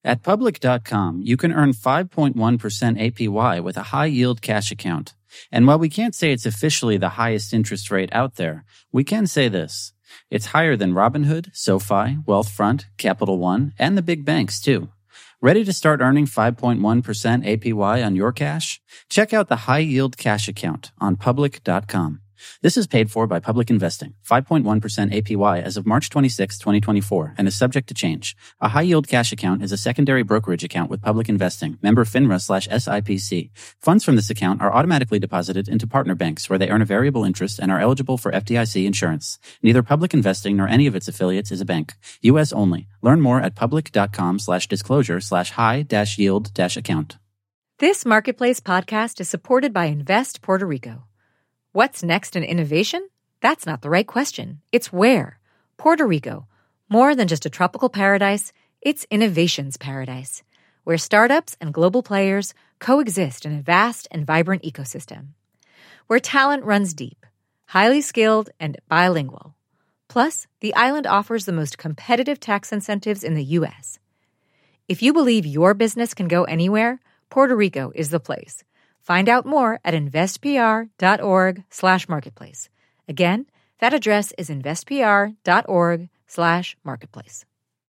At Public.com, you can earn 5.1% APY with a high-yield cash account. And while we can't say it's officially the highest interest rate out there, we can say this. It's higher than Robinhood, SoFi, Wealthfront, Capital One, and the big banks, too. Ready to start earning 5.1% APY on your cash? Check out the high-yield cash account on Public.com. This is paid for by Public Investing, 5.1% APY as of March 26, 2024, and is subject to change. A high-yield cash account is a secondary brokerage account with Public Investing, member FINRA/SIPC. Funds from this account are automatically deposited into partner banks where they earn a variable interest and are eligible for FDIC insurance. Neither Public Investing nor any of its affiliates is a bank. U.S. only. Learn more at public.com/disclosure/high-yield-account. This Marketplace podcast is supported by Invest Puerto Rico. What's next in innovation? That's not the right question. It's where. Puerto Rico. More than just a tropical paradise, it's innovation's paradise, where startups and global players coexist in a vast and vibrant ecosystem. Where talent runs deep, highly skilled, and bilingual. Plus, the island offers the most competitive tax incentives in the U.S. If you believe your business can go anywhere, Puerto Rico is the place. Find out more at investpr.org/marketplace. Again, that address is investpr.org/marketplace.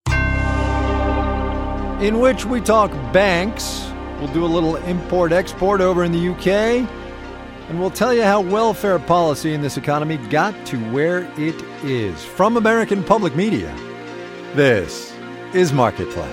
In which we talk banks. We'll do a little import-export over in the UK. And we'll tell you how welfare policy in this economy got to where it is. From American Public Media, this is Marketplace.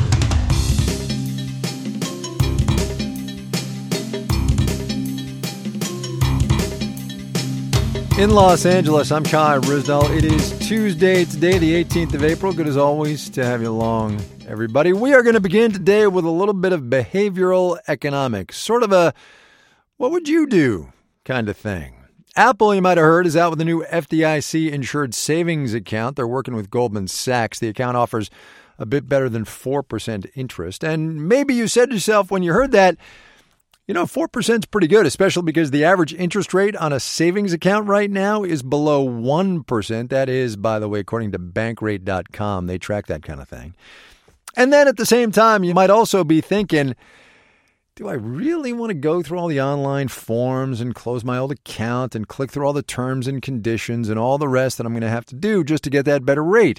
In Los Angeles, I'm Kai Ryssdal. It is Tuesday, today the 18th of April. Good as always to have you along, everybody. We are going to begin today with a little bit of behavioral economics, sort of a what would you do kind of thing. Apple, you might have heard, is out with a new FDIC-insured savings account. They're working with Goldman Sachs. The account offers a bit better than 4% interest. And maybe you said to yourself when you heard that, 4% is pretty good, especially because the average interest rate on a savings account right now is below 1%. That is, by the way, according to Bankrate.com. They track that kind of thing. And then at the same time, you might also be thinking, do I really want to go through all the online forms and close my old account and click through all the terms and conditions and all the rest that I'm going to have to do just to get that better rate?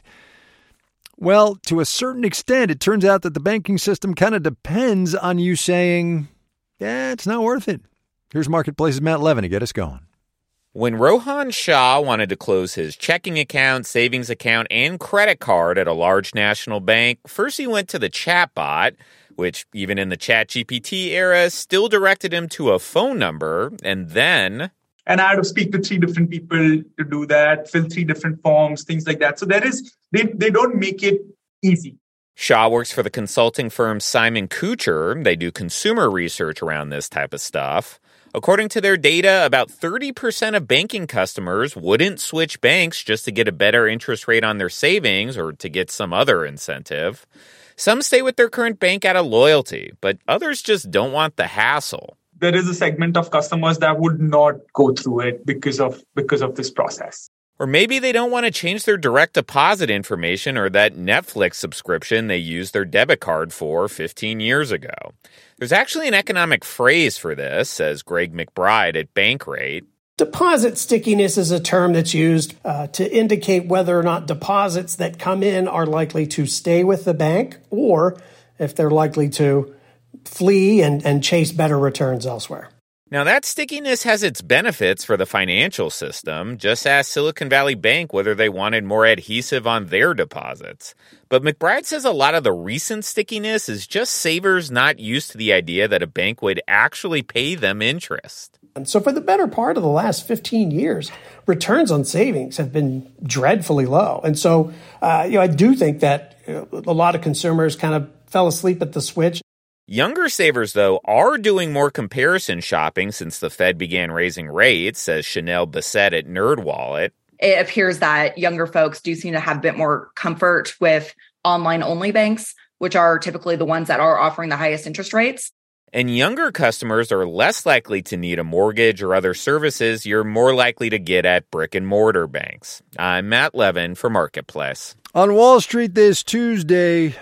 Well, to a certain extent, it turns out that the banking system kind of depends on you saying, yeah, it's not worth it. Here's Marketplace's Matt Levin to get us going. When Rohan Shah wanted to close his checking account, savings account, and credit card at a large national bank, first he went to the chatbot, which even in the ChatGPT era still directed him to a phone number, and then... And I had to speak to 3 different people to do that, fill 3 different forms, things like that. So they don't make it easy. Shah works for the consulting firm Simon Kucher. They do consumer research around this type of stuff. According to their data, about 30% of banking customers wouldn't switch banks just to get a better interest rate on their savings or to get some other incentive. Some stay with their current bank out of loyalty, but others just don't want the hassle. There is a segment of customers that would not go through it because of this process. Or maybe they don't want to change their direct deposit information or that Netflix subscription they used their debit card for 15 years ago. There's actually an economic phrase for this, says Greg McBride at Bankrate. Deposit stickiness is a term that's used to indicate whether or not deposits that come in are likely to stay with the bank or if they're likely to flee and chase better returns elsewhere. Now, that stickiness has its benefits for the financial system. Just ask Silicon Valley Bank whether they wanted more adhesive on their deposits. But McBride says a lot of the recent stickiness is just savers not used to the idea that a bank would actually pay them interest. And so for the better part of the last 15 years, returns on savings have been dreadfully low. And so, I do think that a lot of consumers kind of fell asleep at the switch. Younger savers, though, are doing more comparison shopping since the Fed began raising rates, says Chanel Bassett at NerdWallet. It appears that younger folks do seem to have a bit more comfort with online-only banks, which are typically the ones that are offering the highest interest rates. And younger customers are less likely to need a mortgage or other services you're more likely to get at brick-and-mortar banks. I'm Matt Levin for Marketplace. On Wall Street this Tuesday,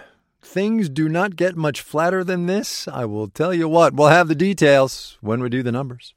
things do not get much flatter than this. I will tell you what, we'll have the details when we do the numbers.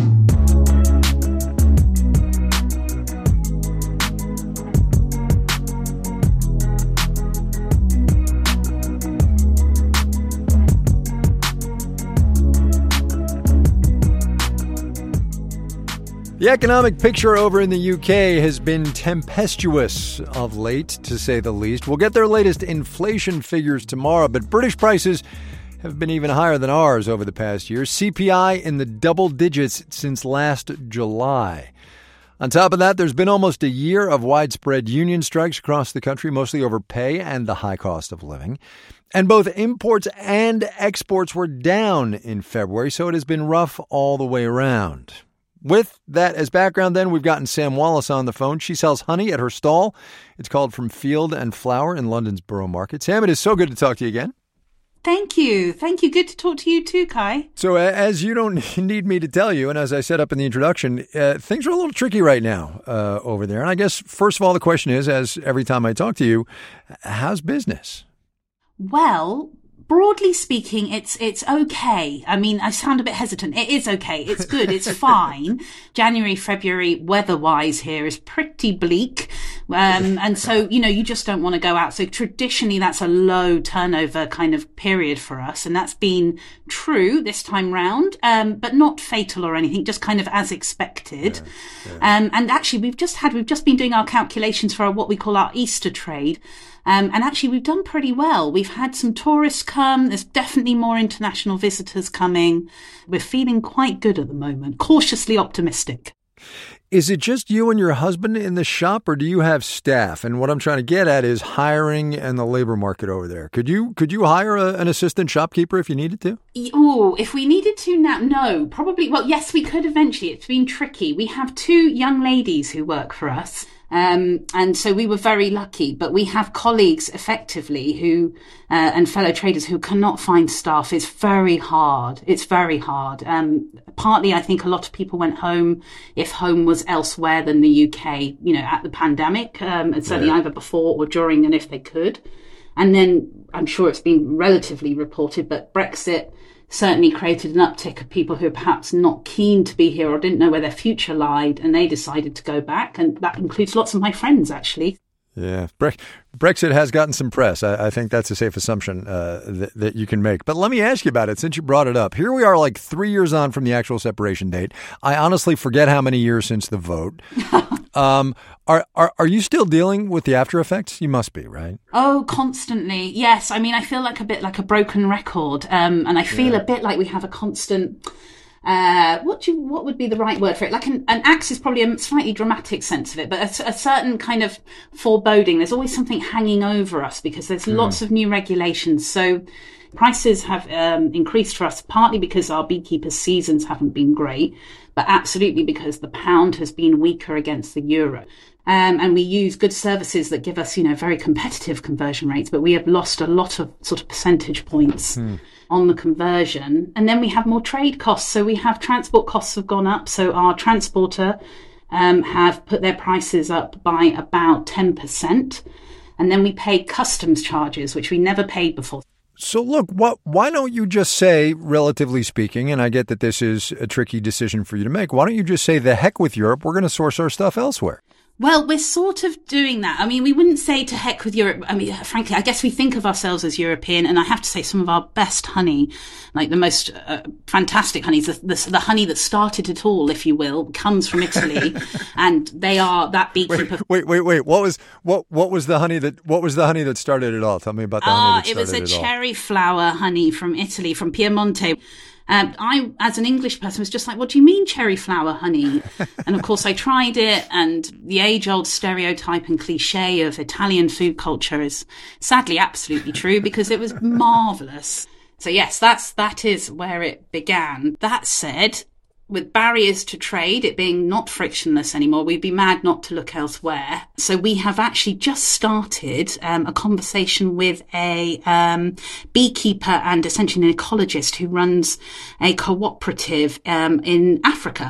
The economic picture over in the UK has been tempestuous of late, to say the least. We'll get their latest inflation figures tomorrow, but British prices have been even higher than ours over the past year. CPI in the double digits since last July. On top of that, there's been almost a year of widespread union strikes across the country, mostly over pay and the high cost of living. And both imports and exports were down in February, so it has been rough all the way around. With that as background, then, we've gotten Sam Wallace on the phone. She sells honey at her stall. It's called From Field and Flower in London's Borough Market. Sam, it is so good to talk to you again. Thank you. Thank you. Good to talk to you too, Kai. So as you don't need me to tell you, and as I said up in the introduction, things are a little tricky right now over there. And I guess, first of all, the question is, as every time I talk to you, how's business? Well, broadly speaking, it's okay. I mean, I sound a bit hesitant. It is okay. It's good. It's fine. January, February, weather-wise here is pretty bleak. And so, you just don't want to go out. So traditionally, that's a low turnover kind of period for us. And that's been true this time round, but not fatal or anything, just kind of as expected. Yeah. And actually, we've just been doing our calculations for what we call our Easter trade. And actually, we've done pretty well. We've had some tourists come. There's definitely more international visitors coming. We're feeling quite good at the moment, cautiously optimistic. Is it just you and your husband in the shop, or do you have staff? And what I'm trying to get at is hiring and the labor market over there. Could you hire an assistant shopkeeper if you needed to? Oh, if we needed to now, no, probably. Well, yes, we could eventually. It's been tricky. We have 2 young ladies who work for us. And so we were very lucky, but we have colleagues effectively who, and fellow traders who cannot find staff. It's very hard. It's very hard. Partly, I think a lot of people went home if home was elsewhere than the UK, at the pandemic, and certainly either before or during, and if they could. And then I'm sure it's been relatively reported, but Brexit certainly created an uptick of people who are perhaps not keen to be here or didn't know where their future lied, and they decided to go back. And that includes lots of my friends, actually. Yeah, Brexit has gotten some press. I think that's a safe assumption that you can make. But let me ask you about it since you brought it up. Here we are like 3 years on from the actual separation date. I honestly forget how many years since the vote. Are you still dealing with the after effects? You must be, right? Oh, constantly. Yes. I mean, I feel like a bit like a broken record. And I feel a bit like we have a constant, what would be the right word for it? Like an axe is probably a slightly dramatic sense of it, but a certain kind of foreboding. There's always something hanging over us because there's lots of new regulations. So prices have increased for us, partly because our beekeepers' seasons haven't been great, but absolutely because the pound has been weaker against the euro. And we use good services that give us, very competitive conversion rates, but we have lost a lot of sort of percentage points on the conversion. And then we have more trade costs. So we have transport costs have gone up. So our transporter have put their prices up by about 10%. And then we pay customs charges, which we never paid before. So look, why don't you just say, relatively speaking, and I get that this is a tricky decision for you to make, why don't you just say, the heck with Europe, we're going to source our stuff elsewhere? Well, we're sort of doing that. I mean, we wouldn't say to heck with Europe. I mean, frankly, I guess we think of ourselves as European, and I have to say some of our best honey, like the most fantastic honeys, the honey that started it all, if you will, comes from Italy, and they are that beekeeper. Wait. What was the honey that started it all? Tell me about the honey that started it all. It was a cherry flower honey from Italy, from Piemonte. I, as an English person, was just like, what do you mean cherry flower honey? And of course I tried it, and the age-old stereotype and cliche of Italian food culture is sadly absolutely true because it was marvellous. So yes, that is where it began. That said, with barriers to trade, it being not frictionless anymore, we'd be mad not to look elsewhere. So we have actually just started a conversation with a beekeeper and essentially an ecologist who runs a cooperative in Africa.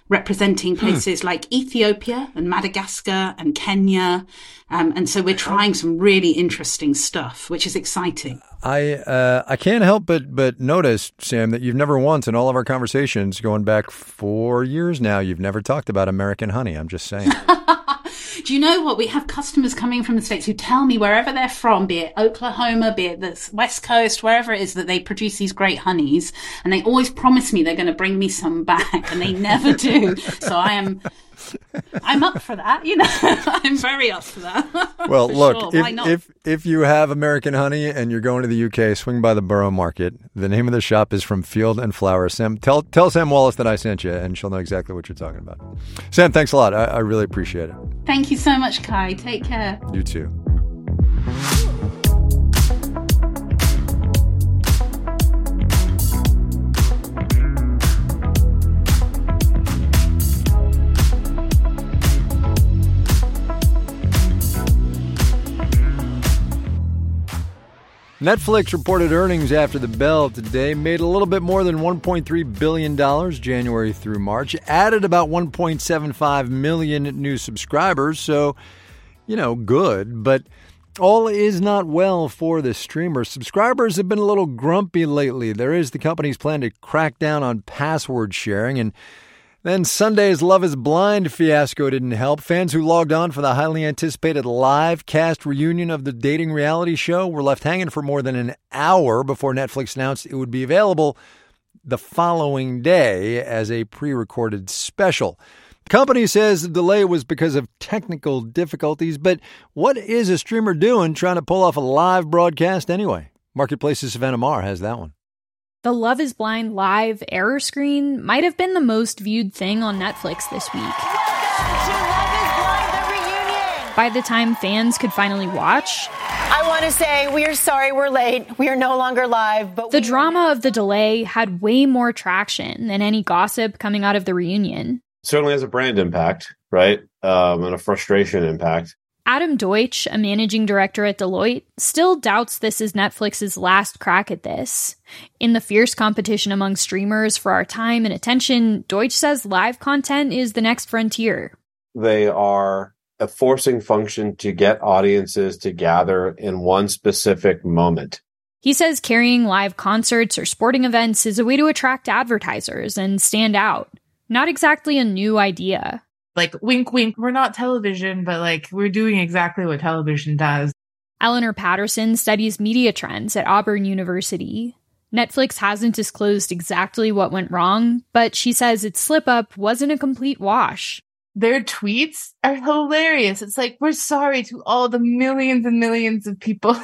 representing places like Ethiopia and Madagascar and Kenya. And so we're trying some really interesting stuff, which is exciting. I can't help but notice, Sam, that you've never once in all of our conversations going back 4 years now, you've never talked about American honey. I'm just saying. Do you know what? We have customers coming from the States who tell me wherever they're from, be it Oklahoma, be it the West Coast, wherever it is, that they produce these great honeys. And they always promise me they're going to bring me some back, and they never do. So I'm up for that. You know, I'm very up for that. Well, look, sure. Why not? if you have American honey and you're going to the UK, swing by the Borough Market. The name of the shop is From Field and Flower. Sam, tell Sam Wallace that I sent you, and she'll know exactly what you're talking about. Sam, thanks a lot. I really appreciate it. Thank you so much, Kai. Take care. You too. Netflix reported earnings after the bell today, made a little bit more than $1.3 billion January through March, added about 1.75 million new subscribers, so, good, but all is not well for the streamer. Subscribers have been a little grumpy lately. There is the company's plan to crack down on password sharing, and then Sunday's Love is Blind fiasco didn't help. Fans who logged on for the highly anticipated live cast reunion of the dating reality show were left hanging for more than an hour before Netflix announced it would be available the following day as a pre-recorded special. The company says the delay was because of technical difficulties, but what is a streamer doing trying to pull off a live broadcast anyway? Marketplace's Savannah Marr has that one. The Love is Blind live error screen might have been the most viewed thing on Netflix this week. Welcome to Love is Blind, the reunion. By the time fans could finally watch, I want to say we are sorry we're late. We are no longer live. But the drama of the delay had way more traction than any gossip coming out of the reunion. Certainly has a brand impact, right? And a frustration impact. Adam Deutsch, a managing director at Deloitte, still doubts this is Netflix's last crack at this. In the fierce competition among streamers for our time and attention, Deutsch says live content is the next frontier. They are a forcing function to get audiences to gather in one specific moment. He says carrying live concerts or sporting events is a way to attract advertisers and stand out. Not exactly a new idea. Like, wink, wink, we're not television, but we're doing exactly what television does. Eleanor Patterson studies media trends at Auburn University. Netflix hasn't disclosed exactly what went wrong, but she says its slip-up wasn't a complete wash. Their tweets are hilarious. It's like, we're sorry to all the millions and millions of people.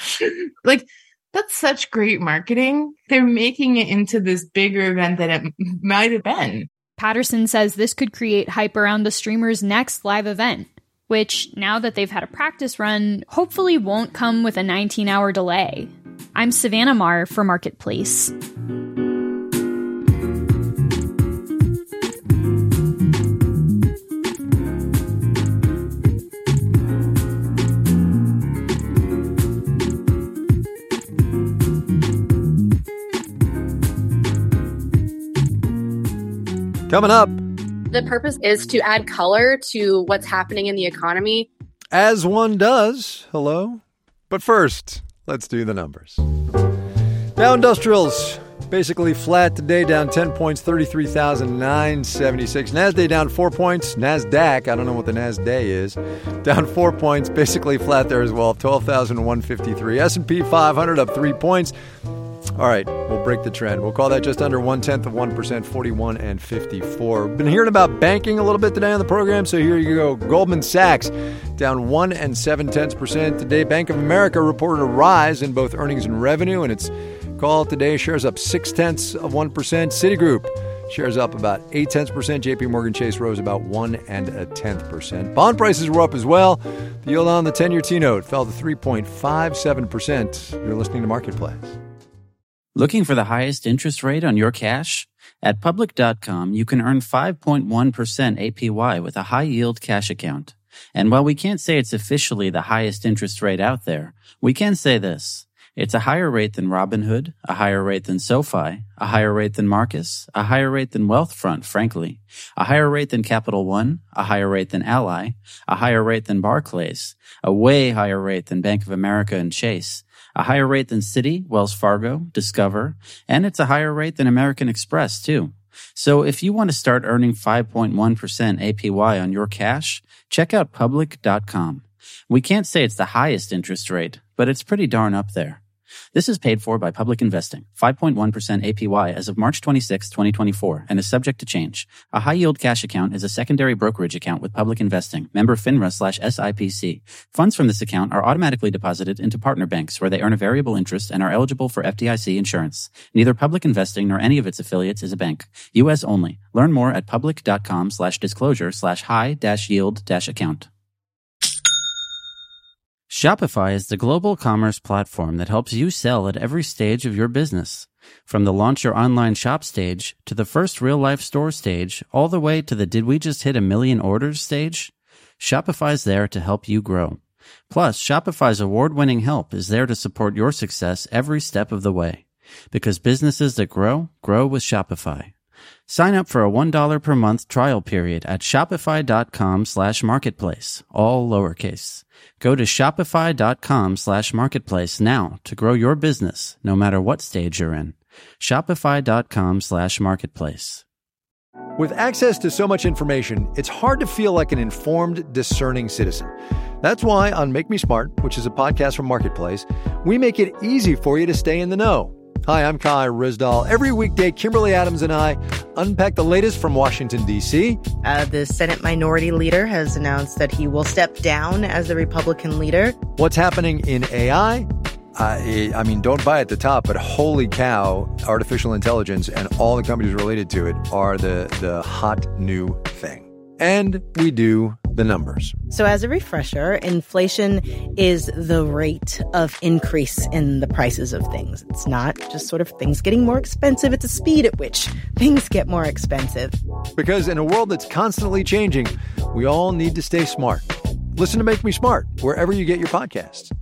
That's such great marketing. They're making it into this bigger event than it might have been. Patterson says this could create hype around the streamer's next live event, which, now that they've had a practice run, hopefully won't come with a 19-hour delay. I'm Savannah Marr for Marketplace. Coming up. The purpose is to add color to what's happening in the economy. As one does. Hello. But first, let's do the numbers. Dow Industrials basically flat today, down 10 points, 33,976. NASDAQ down 4 points. NASDAQ, I don't know what the NASDAQ is, down 4 points, basically flat there as well, 12,153. S&P 500 up 3 points. All right, we'll break the trend. We'll call that just under 0.1%, 41 and 54. Been hearing about banking a little bit today on the program, so here you go. Goldman Sachs down 1 7/10% today. Bank of America reported a rise in both earnings and revenue, and its call today shares up 0.6%. Citigroup shares up about 0.8%. JP Morgan Chase rose about 1 1/10%. Bond prices were up as well. The yield on the 10-year T-note fell to 3.57%. You're listening to Marketplace. Looking for the highest interest rate on your cash? At Public.com, you can earn 5.1% APY with a high-yield cash account. And while we can't say it's officially the highest interest rate out there, we can say this. It's a higher rate than Robinhood, a higher rate than SoFi, a higher rate than Marcus, a higher rate than Wealthfront, frankly, a higher rate than Capital One, a higher rate than Ally, a higher rate than Barclays, a way higher rate than Bank of America and Chase, a higher rate than Citi, Wells Fargo, Discover, and it's a higher rate than American Express, too. So if you want to start earning 5.1% APY on your cash, check out Public.com. We can't say it's the highest interest rate, but it's pretty darn up there. This is paid for by Public Investing, 5.1% APY as of March 26, 2024, and is subject to change. A high-yield cash account is a secondary brokerage account with Public Investing, member FINRA/SIPC. Funds from this account are automatically deposited into partner banks where they earn a variable interest and are eligible for FDIC insurance. Neither Public Investing nor any of its affiliates is a bank. U.S. only. Learn more at public.com/disclosure/high-yield-account. Shopify is the global commerce platform that helps you sell at every stage of your business. From the launch your online shop stage to the first real-life store stage, all the way to the did we just hit 1 million orders stage, Shopify's there to help you grow. Plus, Shopify's award-winning help is there to support your success every step of the way. Because businesses that grow, grow with Shopify. Sign up for a $1 per month trial period at shopify.com/marketplace, all lowercase. Go to shopify.com/marketplace now to grow your business, no matter what stage you're in. Shopify.com/marketplace. With access to so much information, it's hard to feel like an informed, discerning citizen. That's why on Make Me Smart, which is a podcast from Marketplace, we make it easy for you to stay in the know. Hi, I'm Kai Ryssdal. Every weekday, Kimberly Adams and I unpack the latest from Washington, D.C. The Senate Minority Leader has announced that he will step down as the Republican leader. What's happening in AI? I mean, don't buy at the top, but holy cow, artificial intelligence and all the companies related to it are the hot new thing. And we do the numbers. So as a refresher, inflation is the rate of increase in the prices of things. It's not just sort of things getting more expensive. It's the speed at which things get more expensive. Because in a world that's constantly changing, we all need to stay smart. Listen to Make Me Smart wherever you get your podcasts.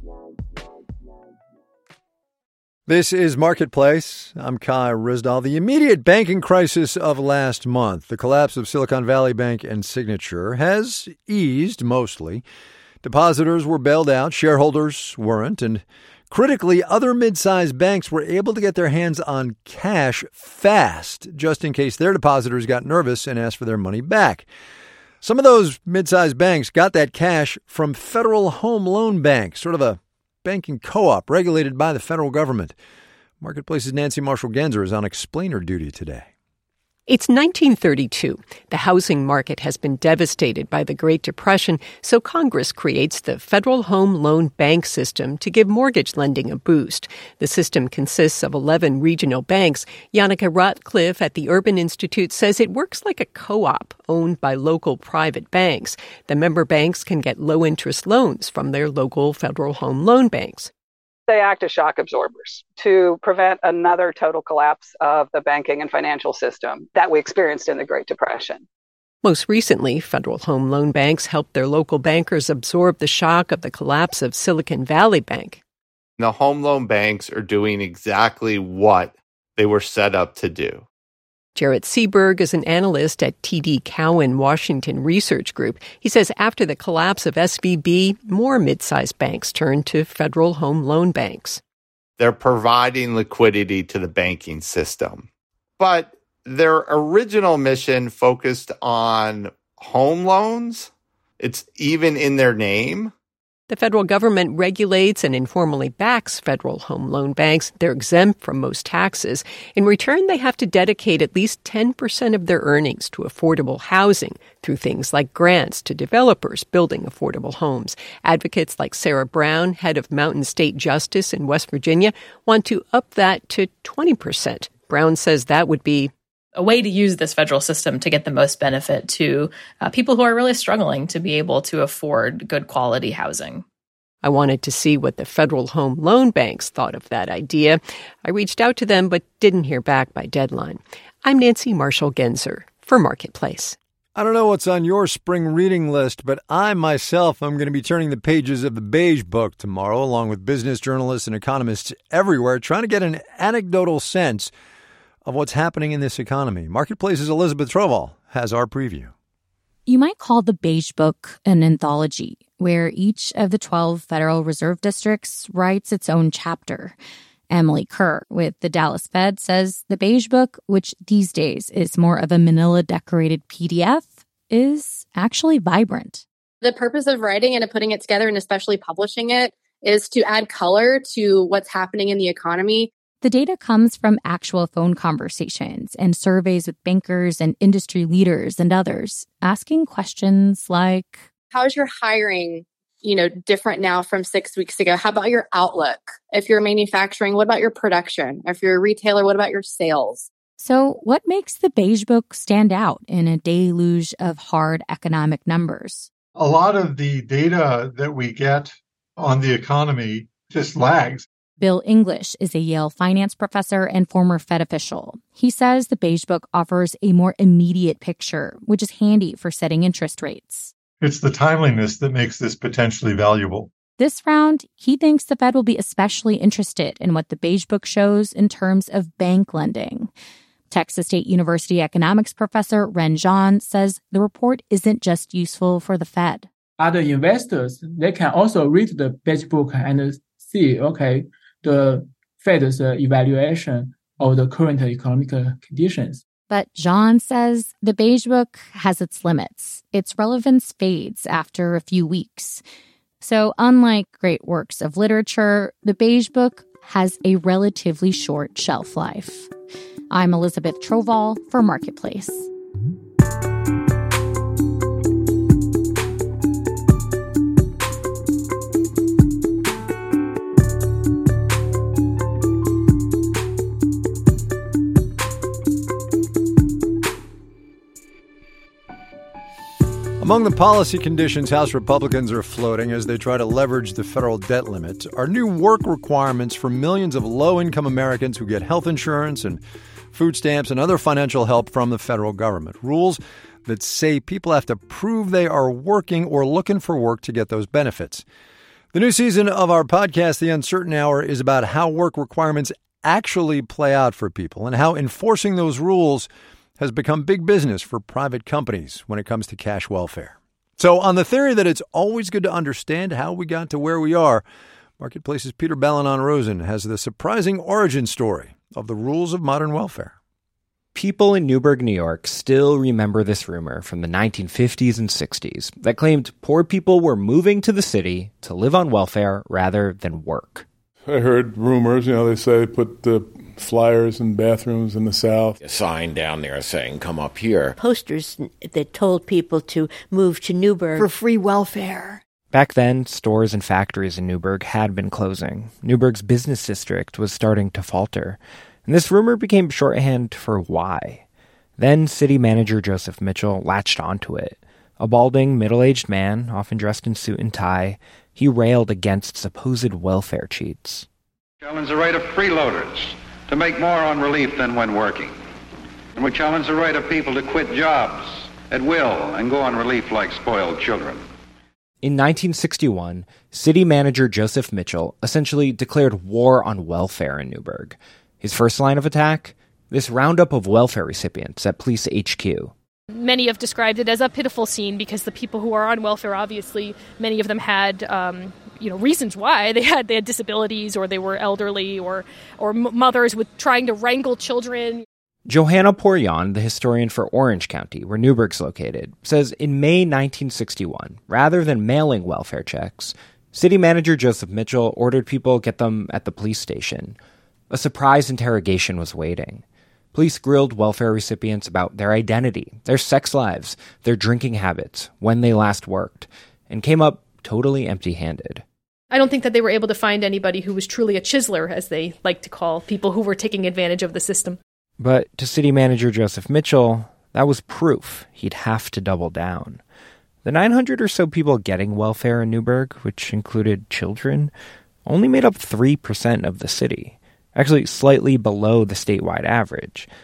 This is Marketplace. I'm Kai Ryssdal. The immediate banking crisis of last month, the collapse of Silicon Valley Bank and Signature, has eased mostly. Depositors were bailed out, shareholders weren't, and critically, other mid-sized banks were able to get their hands on cash fast, just in case their depositors got nervous and asked for their money back. Some of those mid-sized banks got that cash from Federal Home Loan Bank, sort of a banking co-op regulated by the federal government. Marketplace's Nancy Marshall-Genzer is on explainer duty today. It's 1932. The housing market has been devastated by the Great Depression, so Congress creates the Federal Home Loan Bank System to give mortgage lending a boost. The system consists of 11 regional banks. Yannicka Ratcliffe at the Urban Institute says it works like a co-op owned by local private banks. The member banks can get low-interest loans from their local Federal Home Loan Banks. They act as shock absorbers to prevent another total collapse of the banking and financial system that we experienced in the Great Depression. Most recently, Federal Home Loan Banks helped their local bankers absorb the shock of the collapse of Silicon Valley Bank. The home loan banks are doing exactly what they were set up to do. Jarrett Seberg is an analyst at TD Cowen Washington Research Group. He says after the collapse of SVB, more mid-sized banks turned to Federal Home Loan Banks. They're providing liquidity to the banking system. But their original mission focused on home loans. It's even in their name. The federal government regulates and informally backs Federal Home Loan Banks. They're exempt from most taxes. In return, they have to dedicate at least 10% of their earnings to affordable housing through things like grants to developers building affordable homes. Advocates like Sarah Brown, head of Mountain State Justice in West Virginia, want to up that to 20%. Brown says that would be a way to use this federal system to get the most benefit to people who are really struggling to be able to afford good quality housing. I wanted to see what the Federal Home Loan Banks thought of that idea. I reached out to them but didn't hear back by deadline. I'm Nancy Marshall-Genzer for Marketplace. I don't know what's on your spring reading list, but I myself am going to be turning the pages of the Beige Book tomorrow, along with business journalists and economists everywhere, trying to get an anecdotal sense of what's happening in this economy. Marketplace's Elizabeth Troval has our preview. You might call the Beige Book an anthology, where each of the 12 Federal Reserve districts writes its own chapter. Emily Kerr with the Dallas Fed says the Beige Book, which these days is more of a manila-decorated PDF, is actually vibrant. The purpose of writing and putting it together, and especially publishing it, is to add color to what's happening in the economy. The data comes from actual phone conversations and surveys with bankers and industry leaders and others, asking questions like, How's your hiring, different now from 6 weeks ago? How about your outlook? If you're manufacturing, what about your production? If you're a retailer, what about your sales? So what makes the Beige Book stand out in a deluge of hard economic numbers? A lot of the data that we get on the economy just lags. Bill English is a Yale finance professor and former Fed official. He says the Beige Book offers a more immediate picture, which is handy for setting interest rates. It's the timeliness that makes this potentially valuable. This round, he thinks the Fed will be especially interested in what the Beige Book shows in terms of bank lending. Texas State University economics professor Ren Zhang says the report isn't just useful for the Fed. Other investors, they can also read the Beige Book and see, the Fed's evaluation of the current economic conditions. But Zhang says the Beige Book has its limits. Its relevance fades after a few weeks. So unlike great works of literature, the Beige Book has a relatively short shelf life. I'm Elizabeth Troval for Marketplace. Among the policy conditions House Republicans are floating as they try to leverage the federal debt limit are new work requirements for millions of low-income Americans who get health insurance and food stamps and other financial help from the federal government. Rules that say people have to prove they are working or looking for work to get those benefits. The new season of our podcast, The Uncertain Hour, is about how work requirements actually play out for people and how enforcing those rules has become big business for private companies when it comes to cash welfare. So on the theory that it's always good to understand how we got to where we are, Marketplace's Peter Balonon-Rosen has the surprising origin story of the rules of modern welfare. People in Newburgh, New York still remember this rumor from the 1950s and 60s that claimed poor people were moving to the city to live on welfare rather than work. I heard rumors, they say put the flyers in bathrooms in the South. A sign down there saying, come up here. Posters that told people to move to Newburgh for free welfare. Back then, stores and factories in Newburgh had been closing. Newburgh's business district was starting to falter. And this rumor became shorthand for why. Then city manager Joseph Mitchell latched onto it. A balding, middle-aged man, often dressed in suit and tie, he railed against supposed welfare cheats. Challenge the right of freeloaders to make more on relief than when working. And we challenge the right of people to quit jobs at will and go on relief like spoiled children. In 1961, city manager Joseph Mitchell essentially declared war on welfare in Newburgh. His first line of attack? This roundup of welfare recipients at Police HQ. Many have described it as a pitiful scene because the people who are on welfare, obviously, many of them had, reasons why. They had disabilities, or they were elderly, or mothers with trying to wrangle children. Johanna Porjan, the historian for Orange County, where Newburgh's located, says in May 1961, rather than mailing welfare checks, city manager Joseph Mitchell ordered people get them at the police station. A surprise interrogation was waiting. Police grilled welfare recipients about their identity, their sex lives, their drinking habits, when they last worked, and came up totally empty-handed. I don't think that they were able to find anybody who was truly a chiseler, as they like to call people who were taking advantage of the system. But to city manager Joseph Mitchell, that was proof he'd have to double down. The 900 or so people getting welfare in Newburgh, which included children, only made up 3% of the city. Actually slightly below the statewide average.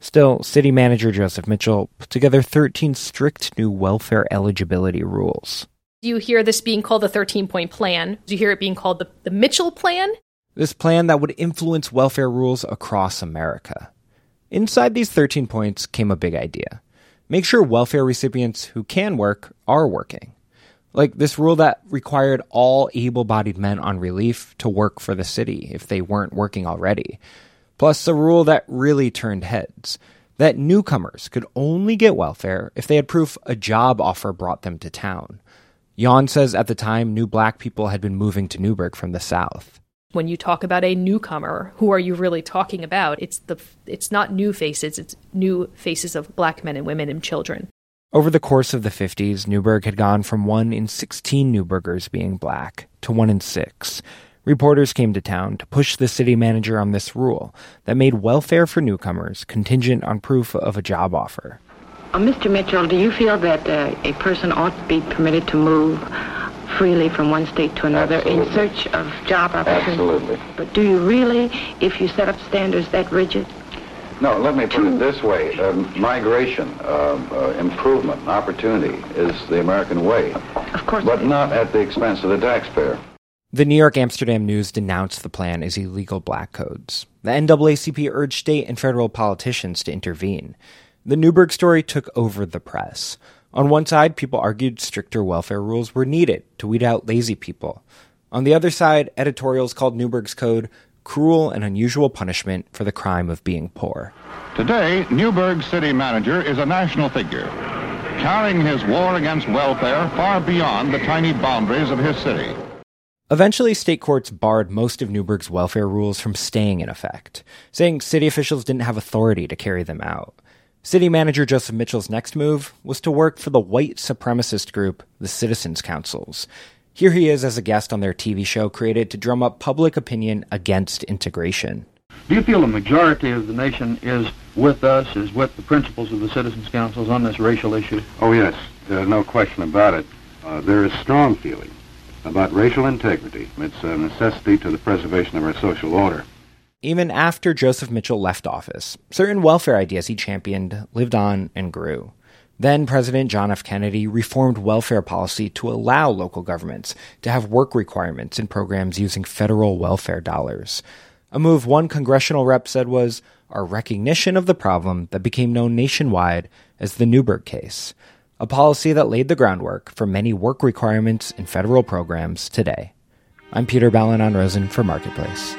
Still, city manager Joseph Mitchell put together 13 strict new welfare eligibility rules. You hear this being called the 13-point plan. Do you hear it being called the Mitchell plan? This plan that would influence welfare rules across America. Inside these 13 points came a big idea. Make sure welfare recipients who can work are working. Like this rule that required all able-bodied men on relief to work for the city if they weren't working already. Plus a rule that really turned heads, that newcomers could only get welfare if they had proof a job offer brought them to town. Jan says at the time, new black people had been moving to Newburgh from the South. When you talk about a newcomer, who are you really talking about? It's not new faces, it's new faces of black men and women and children. Over the course of the 50s, Newburgh had gone from 1 in 16 Newburghers being black to 1 in 6. Reporters came to town to push the city manager on this rule that made welfare for newcomers contingent on proof of a job offer. Mr. Mitchell, do you feel that a person ought to be permitted to move freely from one state to another in search of job opportunities? Absolutely. But do you really, if you set up standards that rigid? No, let me put it this way. Migration, improvement, opportunity is the American way. Of course. But not at the expense of the taxpayer. The New York Amsterdam News denounced the plan as illegal black codes. The NAACP urged state and federal politicians to intervene. The Newburgh story took over the press. On one side, people argued stricter welfare rules were needed to weed out lazy people. On the other side, editorials called Newburgh's code cruel and unusual punishment for the crime of being poor. Today, Newburgh city manager is a national figure, carrying his war against welfare far beyond the tiny boundaries of his city. Eventually, state courts barred most of Newburgh's welfare rules from staying in effect, saying city officials didn't have authority to carry them out. City manager Joseph Mitchell's next move was to work for the white supremacist group, the Citizens Councils. Here he is as a guest on their TV show created to drum up public opinion against integration. Do you feel the majority of the nation is with us, is with the principles of the Citizens Councils on this racial issue? Oh, yes. There's no question about it. There is strong feeling about racial integrity. It's a necessity to the preservation of our social order. Even after Joseph Mitchell left office, certain welfare ideas he championed lived on and grew. Then President John F. Kennedy reformed welfare policy to allow local governments to have work requirements in programs using federal welfare dollars. A move one congressional rep said was our recognition of the problem that became known nationwide as the Newburgh case, a policy that laid the groundwork for many work requirements in federal programs today. I'm Peter Balanon-Rosen for Marketplace.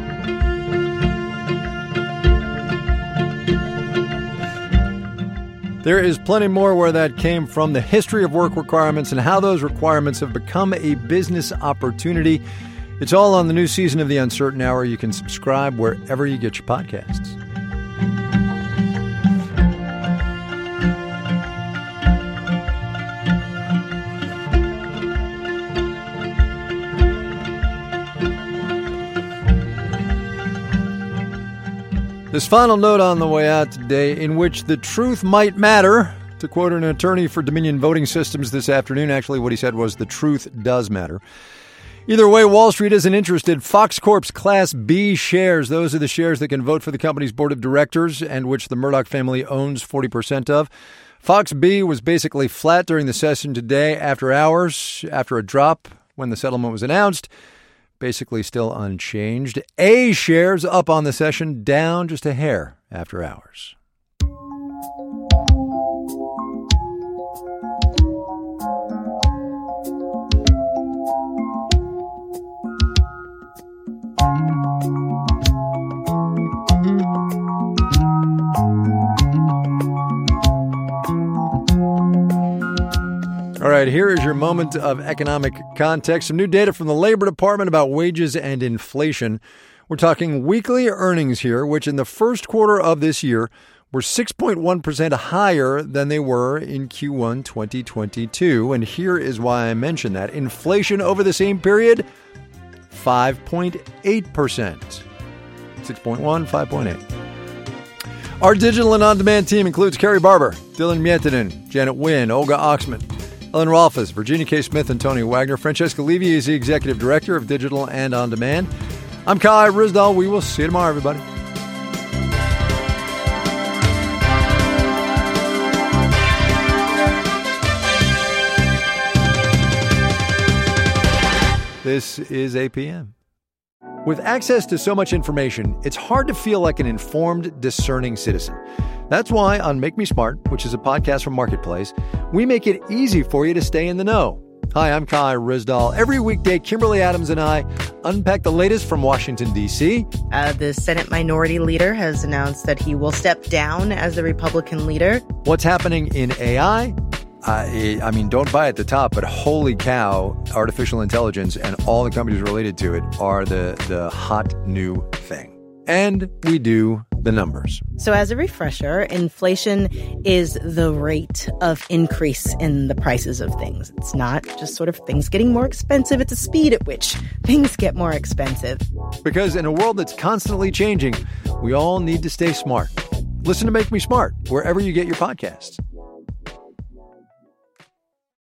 There is plenty more where that came from, the history of work requirements and how those requirements have become a business opportunity. It's all on the new season of The Uncertain Hour. You can subscribe wherever you get your podcasts. This final note on the way out today, in which the truth might matter, to quote an attorney for Dominion Voting Systems this afternoon. Actually, what he said was the truth does matter. Either way, Wall Street isn't interested. Fox Corp's Class B shares, those are the shares that can vote for the company's board of directors and which the Murdoch family owns 40% of. Fox B was basically flat during the session today after hours, after a drop when the settlement was announced. Basically still unchanged. A shares up on the session, down just a hair after hours. All right, here is your moment of economic context. Some new data from the Labor Department about wages and inflation. We're talking weekly earnings here, which in the first quarter of this year were 6.1% higher than they were in Q1 2022. And here is why I mention that. Inflation over the same period, 5.8%. 6.1, 5.8. Our digital and on-demand team includes Carrie Barber, Dylan Mietinen, Janet Wynn, Olga Oxman, Ellen Rolfes, Virginia K. Smith, and Tony Wagner. Francesca Levy is the Executive Director of Digital and On Demand. I'm Kai Ryssdal. We will see you tomorrow, everybody. This is APM. With access to so much information, it's hard to feel like an informed, discerning citizen. That's why on Make Me Smart, which is a podcast from Marketplace, we make it easy for you to stay in the know. Hi, I'm Kai Ryssdal. Every weekday, Kimberly Adams and I unpack the latest from Washington, D.C. The Senate Minority Leader has announced that he will step down as the Republican leader. What's happening in AI? I mean, don't buy at the top, but holy cow, artificial intelligence and all the companies related to it are the hot new thing. And we do the numbers. So as a refresher, inflation is the rate of increase in the prices of things. It's not just sort of things getting more expensive. It's the speed at which things get more expensive. Because in a world that's constantly changing, we all need to stay smart. Listen to Make Me Smart wherever you get your podcasts.